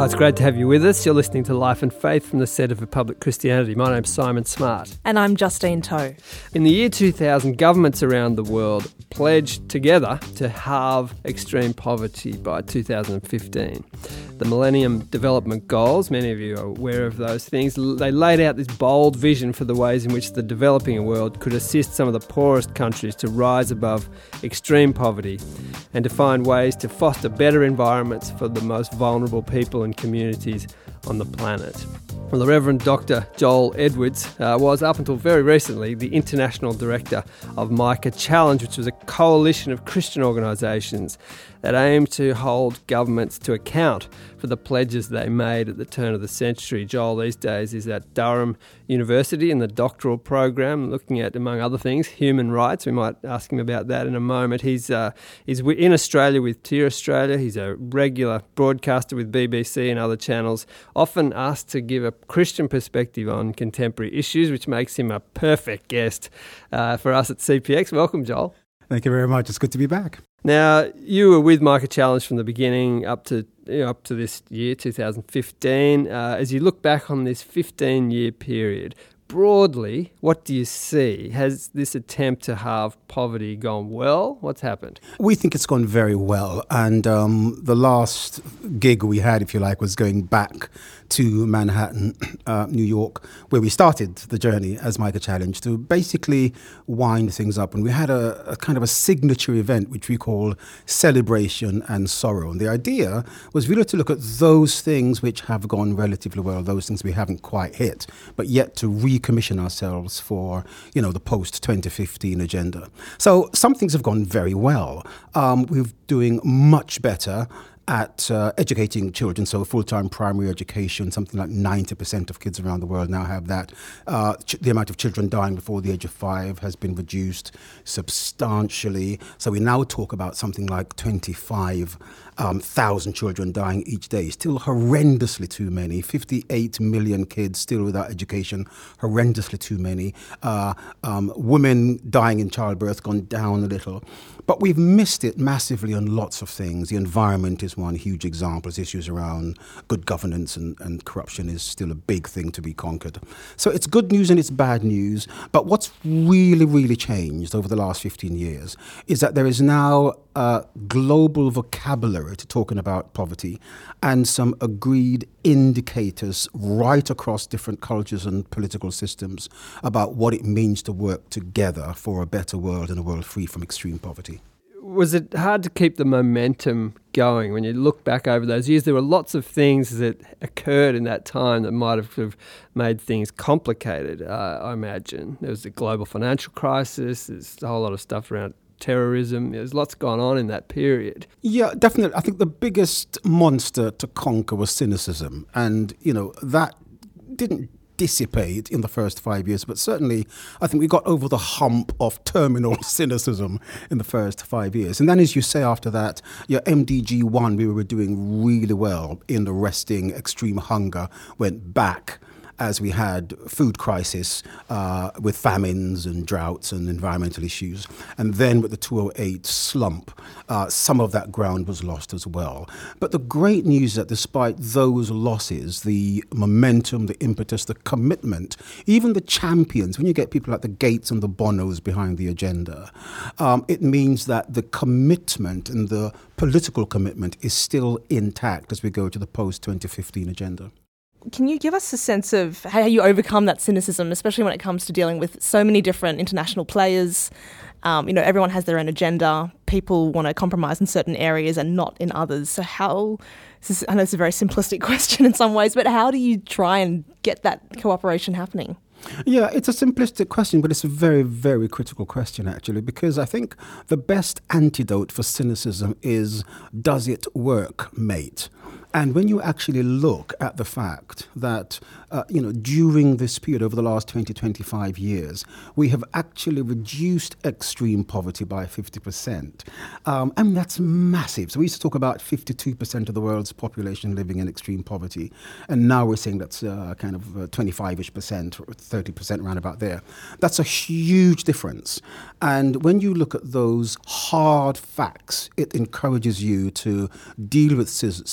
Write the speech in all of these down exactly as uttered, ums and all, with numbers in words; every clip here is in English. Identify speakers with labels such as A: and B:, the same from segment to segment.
A: Oh, it's great to have you with us. You're listening to Life and Faith from the Centre for Public Christianity. My name's Simon Smart.
B: And I'm Justine Toe.
A: In the year two thousand, governments around the world pledged together to halve extreme poverty by two thousand fifteen. The Millennium Development Goals, many of you are aware of those things, they laid out this bold vision for the ways in which the developing world could assist some of the poorest countries to rise above extreme poverty and to find ways to foster better environments for the most vulnerable people and communities on the planet. Well, the Reverend Doctor Joel Edwards uh, was, up until very recently, the International Director of Micah Challenge, which was a coalition of Christian organisations that aimed to hold governments to account for the pledges they made at the turn of the century. Joel these days is at Durham University in the doctoral program, looking at, among other things, human rights. We might ask him about that in a moment. He's uh, he's in Australia with Tier Australia. He's a regular broadcaster with B B C and other channels, often asked to give a Christian perspective on contemporary issues, which makes him a perfect guest uh, for us at C P X. Welcome, Joel.
C: Thank you very much. It's good to be back.
A: Now, you were with Micah Challenge from the beginning up to you know, up to this year, two thousand fifteen. Uh, as you look back on this fifteen-year period, broadly, what do you see? Has this attempt to halve poverty gone well? What's happened?
C: We think it's gone very well. And um, the last gig we had, if you like, was going back to Manhattan, uh, New York, where we started the journey as Micah Challenge to basically wind things up. And we had a, a kind of a signature event, which we call Celebration and Sorrow. And the idea was really to look at those things which have gone relatively well, those things we haven't quite hit, but yet to recommission ourselves for, you know, the post twenty fifteen agenda. So some things have gone very well. Um, we're doing much better at uh, educating children, so full-time primary education, something like ninety percent of kids around the world now have that. Uh, ch- the amount of children dying before the age of five has been reduced substantially. So we now talk about something like twenty-five thousand um, children dying each day. Still horrendously too many. fifty-eight million kids still without education, horrendously too many. Uh, um, women dying in childbirth gone down a little. But we've missed it massively on lots of things. The environment is one huge example. As issues around good governance and, and corruption is still a big thing to be conquered. So it's good news and it's bad news. But what's really, really changed over the last fifteen years is that there is now a global vocabulary to talking about poverty and some agreed indicators right across different cultures and political systems about what it means to work together for a better world and a world free from extreme poverty.
A: Was it hard to keep the momentum going when you look back over those years? There were lots of things that occurred in that time that might have sort of made things complicated, uh, I imagine. There was the global financial crisis, there's a whole lot of stuff around terrorism. There's lots going on in that period.
C: Yeah, definitely. I think the biggest monster to conquer was cynicism. And, you know, that didn't dissipate in the first five years, but certainly I think we got over the hump of terminal cynicism in the first five years. And then, as you say, after that, your M D G one, we were doing really well in arresting extreme hunger, went back as we had food crisis uh, with famines and droughts and environmental issues. And then with the two oh eight slump, uh, some of that ground was lost as well. But the great news is that despite those losses, the momentum, the impetus, the commitment, even the champions, when you get people like the Gates and the Bonos behind the agenda, um, it means that the commitment and the political commitment is still intact as we go to the post twenty fifteen agenda.
B: Can you give us a sense of how you overcome that cynicism, especially when it comes to dealing with so many different international players? Um, you know, everyone has their own agenda. People want to compromise in certain areas and not in others. So how, this is, I know it's a very simplistic question in some ways, but how do you try and get that cooperation happening?
C: Yeah, it's a simplistic question, but it's a very, very critical question, actually, because I think the best antidote for cynicism is, does it work, mate? And when you actually look at the fact that, uh, you know, during this period over the last twenty, twenty-five years, we have actually reduced extreme poverty by fifty percent. Um, and that's massive. So we used to talk about fifty-two percent of the world's population living in extreme poverty. And now we're saying that's uh, kind of uh, twenty-five-ish percent, or thirty percent around about there. That's a huge difference. And when you look at those hard facts, it encourages you to deal with cynicism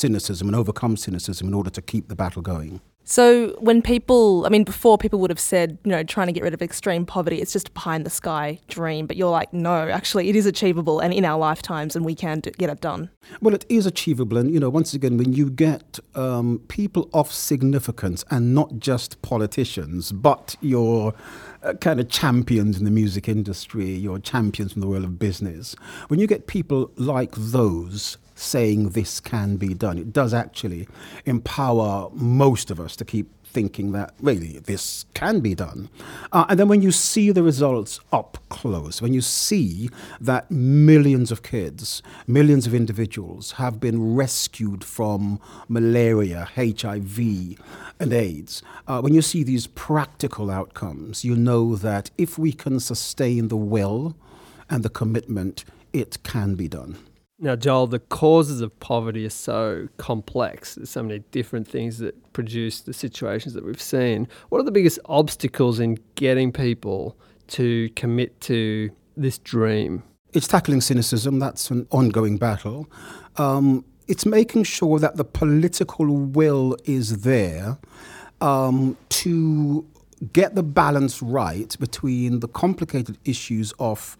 C: and overcome cynicism in order to keep the battle going.
B: So when people, I mean, before people would have said, you know, trying to get rid of extreme poverty, it's just a pie in the sky dream. But you're like, no, actually, it is achievable and in our lifetimes, and we can do, get it done.
C: Well, it is achievable. And, you know, once again, when you get um, people of significance and not just politicians, but your uh, kind of champions in the music industry, your champions in the world of business, when you get people like those saying this can be done, it does actually empower most of us to keep thinking that really this can be done. Uh, and then when you see the results up close, when you see that millions of kids, millions of individuals have been rescued from malaria, H I V and AIDS, uh, when you see these practical outcomes, you know that if we can sustain the will and the commitment, it can be done.
A: Now, Joel, the causes of poverty are so complex. There's so many different things that produce the situations that we've seen. What are the biggest obstacles in getting people to commit to this dream?
C: It's tackling cynicism. That's an ongoing battle. Um, it's making sure that the political will is there um, to get the balance right between the complicated issues of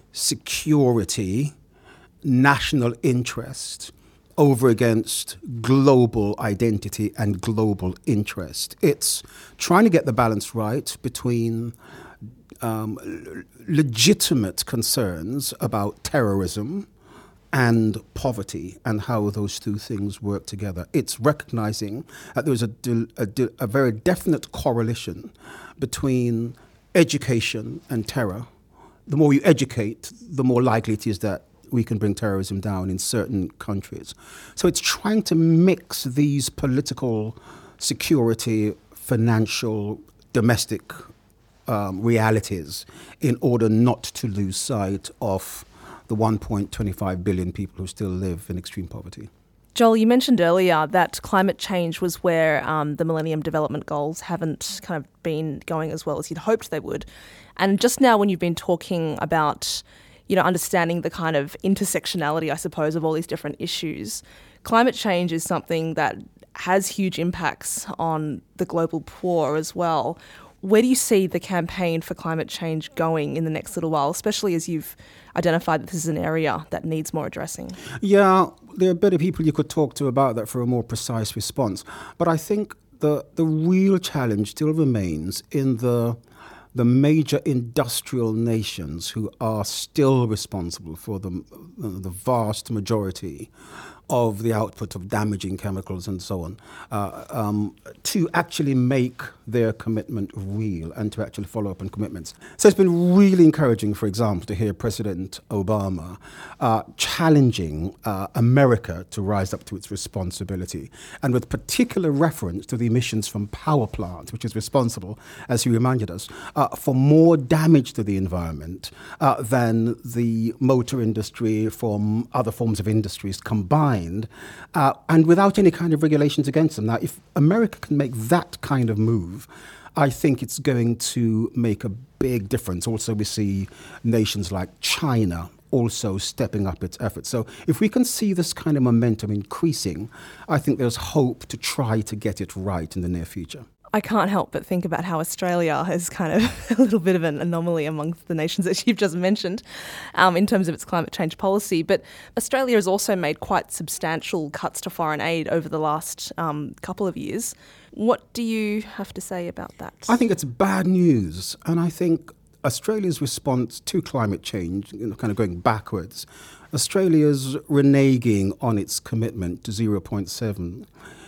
C: security, national interest over against global identity and global interest. It's trying to get the balance right between um, legitimate concerns about terrorism and poverty and how those two things work together. It's recognizing that there's a, a, a very definite correlation between education and terror. The more you educate, the more likely it is that we can bring terrorism down in certain countries. So it's trying to mix these political, security, financial, domestic um, realities in order not to lose sight of the one point two five billion people who still live in extreme poverty.
B: Joel, you mentioned earlier that climate change was where um, the Millennium Development Goals haven't kind of been going as well as you'd hoped they would. And just now when you've been talking about, you know, understanding the kind of intersectionality, I suppose, of all these different issues, climate change is something that has huge impacts on the global poor as well. Where do you see the campaign for climate change going in the next little while, especially as you've identified that this is an area that needs more addressing?
C: Yeah, there are better people you could talk to about that for a more precise response. But I think the the real challenge still remains in the the major industrial nations who are still responsible for the the vast majority of the output of damaging chemicals and so on, uh, um, to actually make their commitment real and to actually follow up on commitments. So it's been really encouraging, for example, to hear President Obama uh, challenging uh, America to rise up to its responsibility, and with particular reference to the emissions from power plants, which is responsible, as he reminded us, uh, for more damage to the environment uh, than the motor industry from other forms of industries combined. Uh, and without any kind of regulations against them. Now, if America can make that kind of move, I think it's going to make a big difference. Also, we see nations like China also stepping up its efforts. So if we can see this kind of momentum increasing, I think there's hope to try to get it right in the near future.
B: I can't help but think about how Australia is kind of a little bit of an anomaly amongst the nations that you've just mentioned um, in terms of its climate change policy. But Australia has also made quite substantial cuts to foreign aid over the last um, couple of years. What do you have to say about that?
C: I think it's bad news. And I think Australia's response to climate change, you know, kind of going backwards, Australia's reneging on its commitment to zero point seven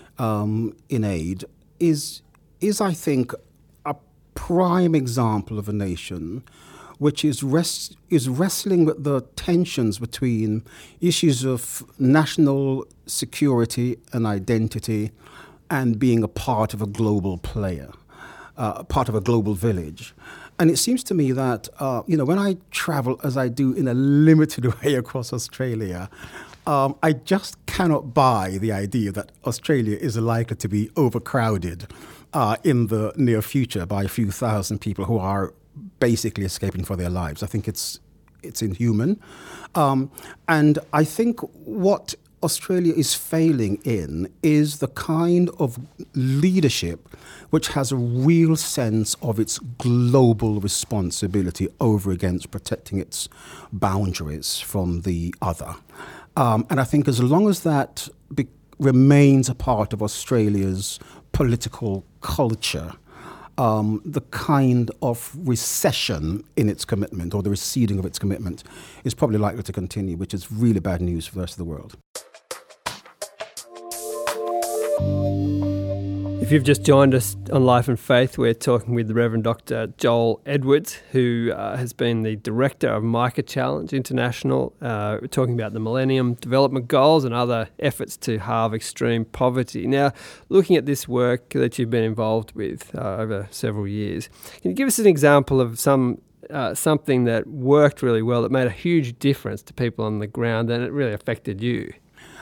C: um, in aid is... is, I think, a prime example of a nation which is rest, is wrestling with the tensions between issues of national security and identity and being a part of a global player, uh, part of a global village. And it seems to me that, uh, you know, when I travel, as I do in a limited way across Australia, um, I just cannot buy the idea that Australia is likely to be overcrowded Uh, in the near future by a few thousand people who are basically escaping for their lives. I think it's it's inhuman. Um, and I think what Australia is failing in is the kind of leadership which has a real sense of its global responsibility over against protecting its boundaries from the other. Um, and I think as long as that be- remains a part of Australia's political culture, um, the kind of recession in its commitment or the receding of its commitment is probably likely to continue, which is really bad news for the rest of the world.
A: If you've just joined us on Life and Faith, we're talking with the Reverend Doctor Joel Edwards, who uh, has been the director of Micah Challenge International. Uh, we're talking about the Millennium Development Goals and other efforts to halve extreme poverty. Now, looking at this work that you've been involved with uh, over several years, can you give us an example of some uh, something that worked really well, that made a huge difference to people on the ground and it really affected you?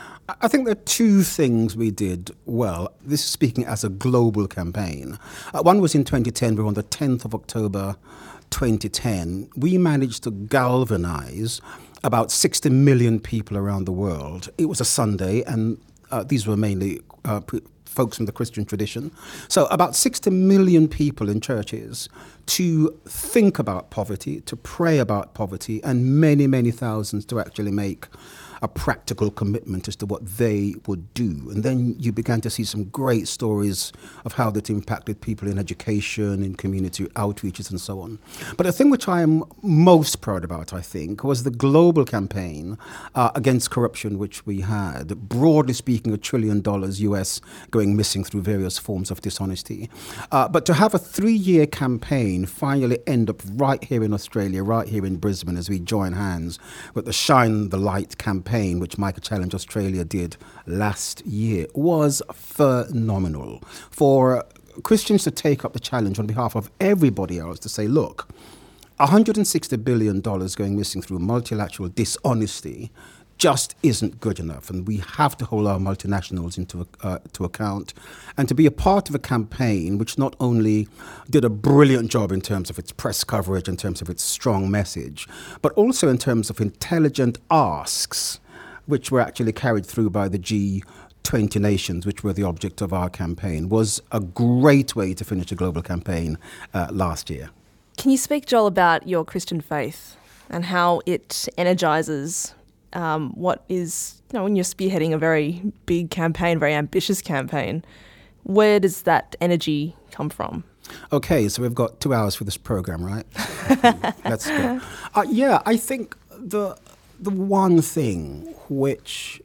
C: I think there are two things we did well. This is speaking as a global campaign. Uh, one was in twenty ten. We were on the tenth of October twenty ten. We managed to galvanize about sixty million people around the world. It was a Sunday, and uh, these were mainly uh, pre- folks from the Christian tradition. So about sixty million people in churches to think about poverty, to pray about poverty, and many, many thousands to actually make a practical commitment as to what they would do. And then you began to see some great stories of how that impacted people in education, in community outreaches and so on. But the thing which I am most proud about, I think, was the global campaign uh, against corruption which we had. Broadly speaking, a trillion dollars U S going missing through various forms of dishonesty. Uh, but to have a three-year campaign finally end up right here in Australia, right here in Brisbane, as we join hands with the Shine the Light campaign, which Micah Challenge Australia did last year, was phenomenal. For Christians to take up the challenge on behalf of everybody else to say, look, one hundred sixty billion dollars going missing through multilateral dishonesty just isn't good enough, and we have to hold our multinationals into uh, to account, and to be a part of a campaign which not only did a brilliant job in terms of its press coverage, in terms of its strong message, but also in terms of intelligent asks, which were actually carried through by the G twenty nations, which were the object of our campaign, was a great way to finish a global campaign uh, last year.
B: Can you speak, Joel, about your Christian faith and how it energises Um, what is, you know, when you're spearheading a very big campaign, very ambitious campaign, where does that energy come from?
C: Okay, so we've got two hours for this program, right? Let's go. Uh, yeah, I think the the one thing which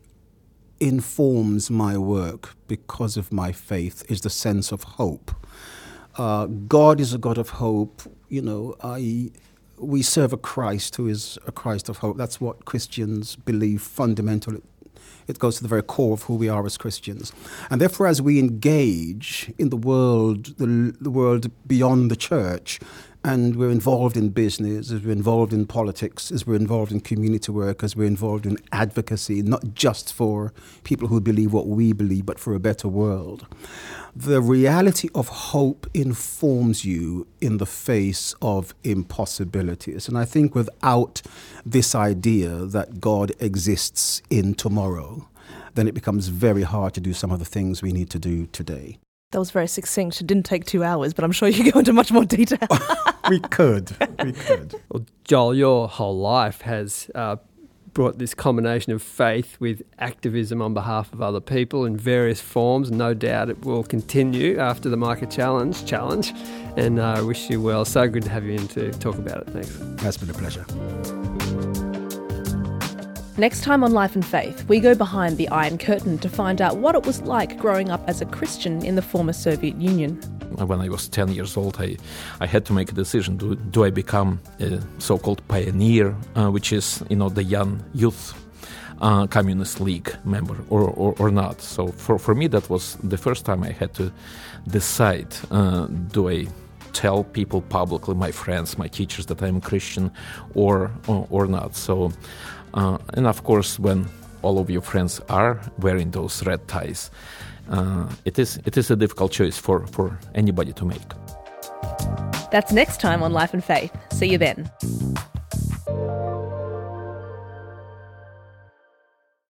C: informs my work because of my faith is the sense of hope. Uh, God is a God of hope. You know, I... We serve a Christ who is a Christ of hope. That's what Christians believe fundamentally. It goes to the very core of who we are as Christians. And therefore, as we engage in the world, the, the world beyond the church, and we're involved in business, as we're involved in politics, as we're involved in community work, as we're involved in advocacy, not just for people who believe what we believe, but for a better world. The reality of hope informs you in the face of impossibilities. And I think without this idea that God exists in tomorrow, then it becomes very hard to do some of the things we need to do today.
B: That was very succinct. It didn't take two hours, but I'm sure you go into much more detail.
C: we could. We could.
A: Well, Joel, your whole life has uh, brought this combination of faith with activism on behalf of other people in various forms. No doubt it will continue after the Micah Challenge challenge. And I uh, wish you well. So good to have you in to talk about it. Thanks.
C: That's been a pleasure.
B: Next time on Life and Faith, we go behind the Iron Curtain to find out what it was like growing up as a Christian in the former Soviet Union.
D: When I was ten years old, I, I had to make a decision. Do, do I become a so-called pioneer, uh, which is, you know, the young youth uh, communist league member, or, or, or not? So for, for me, that was the first time I had to decide, uh, do I tell people publicly, my friends, my teachers, that I'm a Christian or, or, or not? So, uh, and of course, when all of your friends are wearing those red ties, Uh, it is it is a difficult choice for, for anybody to make.
B: That's next time on Life and Faith. See you then.